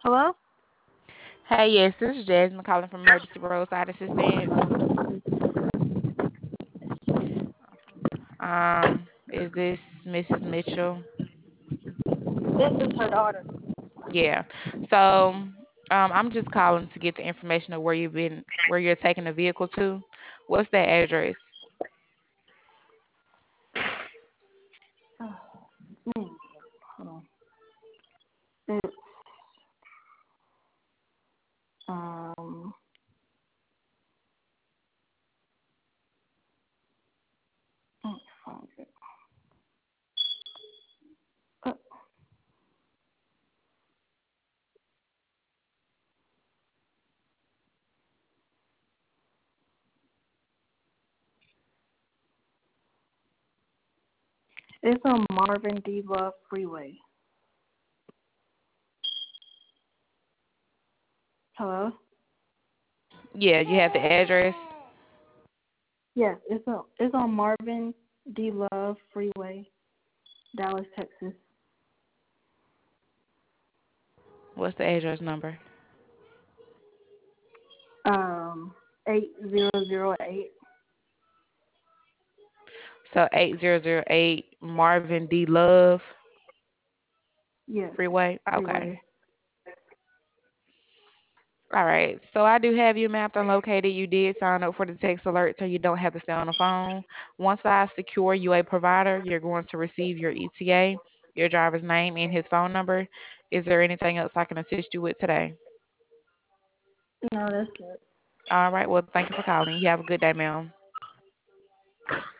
Hello? Hey, yes, this is Jasmine calling from Emergency Roadside Assistance. Is this Mrs. Mitchell? This is her daughter. Yeah. So, I'm just calling to get the information of where you're taking the vehicle to. What's that address? Mm, hold on. It's um mm, found it. Uh, it's on Marvin D. Love Freeway. Hello? Yeah, you have the address. Yes, it's on Marvin D. Love Freeway, Dallas, Texas. What's the address number? Um 8008. So 8008 Marvin D. Love Yes, Freeway. Okay. Freeway. All right. So I do have you mapped and located. You did sign up for the text alert so you don't have to stay on the phone. Once I secure you a provider, you're going to receive your ETA, your driver's name, and his phone number. Is there anything else I can assist you with today? No, that's it. All right. Well, thank you for calling. You have a good day, ma'am.